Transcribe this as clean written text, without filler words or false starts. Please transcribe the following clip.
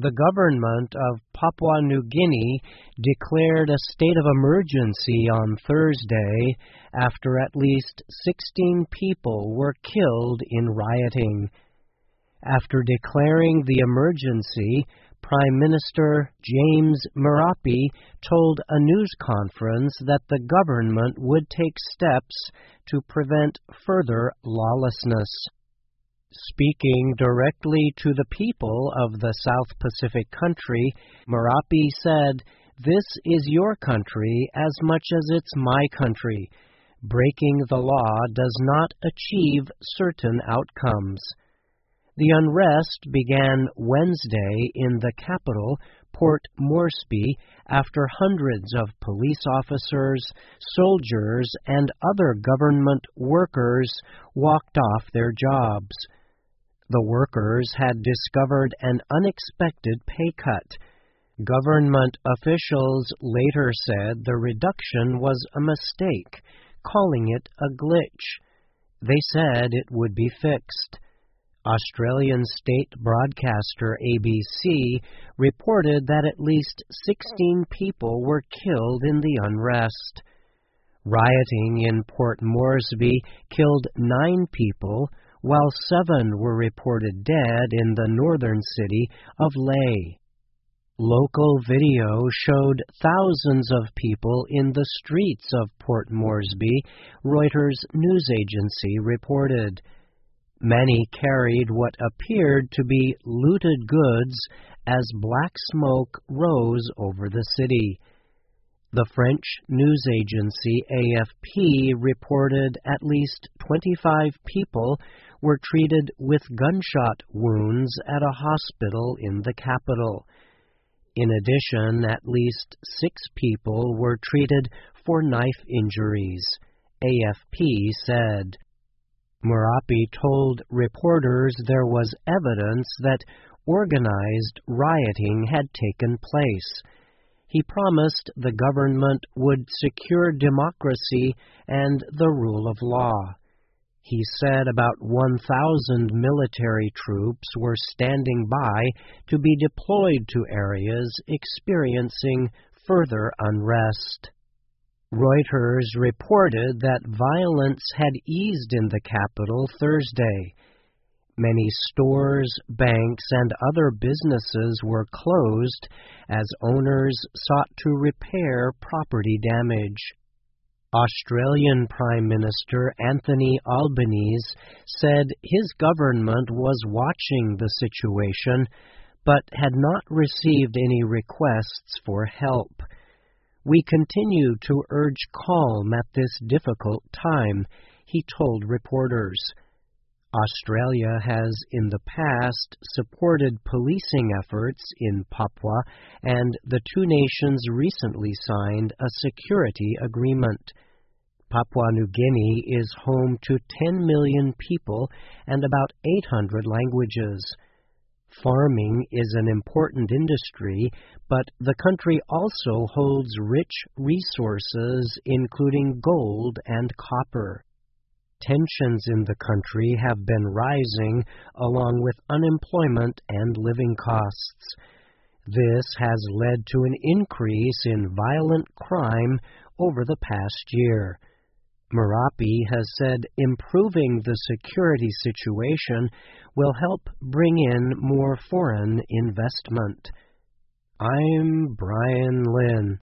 The government of Papua New Guinea declared a state of emergency on Thursday after at least 16 people were killed in rioting. After declaring the emergency, Prime Minister James Marape told a news conference that the government would take steps to prevent further lawlessness. Speaking directly to the people of the South Pacific country, Marape said, "This is your country as much as it's my country. Breaking the law does not achieve certain outcomes." The unrest began Wednesday in the capital, Port Moresby, after hundreds of police officers, soldiers, and other government workers walked off their jobs. The workers had discovered an unexpected pay cut. Government officials later said the reduction was a mistake, calling it a glitch. They said it would be fixed. Australian state broadcaster ABC reported that at least 16 people were killed in the unrest. Rioting in Port Moresby killed 9 people, while 7 were reported dead in the northern city of Lae. Local video showed thousands of people in the streets of Port Moresby, Reuters news agency reported. Many carried what appeared to be looted goods as black smoke rose over the city. The French news agency AFP reported at least 25 people were treated with gunshot wounds at a hospital in the capital. In addition, at least 6 people were treated for knife injuries, AFP said. Marape told reporters there was evidence that organized rioting had taken place. He promised the government would secure democracy and the rule of law. He said about 1,000 military troops were standing by to be deployed to areas experiencing further unrest. Reuters reported that violence had eased in the capital Thursday. Many stores, banks, and other businesses were closed as owners sought to repair property damage. Australian Prime Minister Anthony Albanese said his government was watching the situation, but had not received any requests for help. "We continue to urge calm at this difficult time," he told reporters. Australia has in the past supported policing efforts in Papua, and the two nations recently signed a security agreement. Papua New Guinea is home to 10 million people and about 800 languages. Farming is an important industry, but the country also holds rich resources, including gold and copper. Tensions in the country have been rising, along with unemployment and living costs. This has led to an increase in violent crime over the past year. Marape has said improving the security situation will help bring in more foreign investment. I'm Brian Lynn.